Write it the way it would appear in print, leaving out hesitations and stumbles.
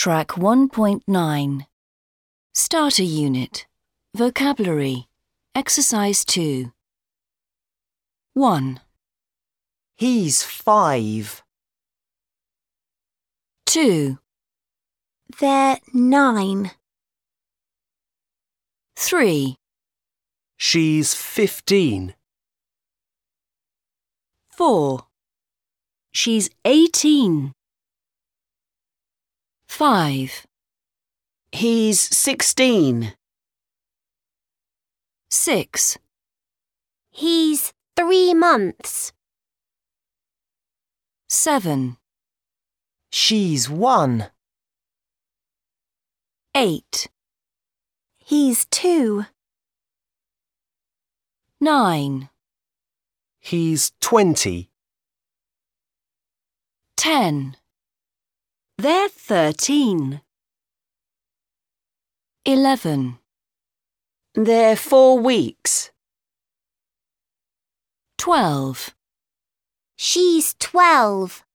Track 1.9 Starter Unit Vocabulary Exercise 2 1. He's 5. 2. They're 9. 3. She's 15. 4. She's 18. 5. He's 16. 6. He's 3 months. 7. She's 1. 8. He's 2. 9. He's 20. 10. They're 13. 11. They're 4 weeks. 12. She's 12.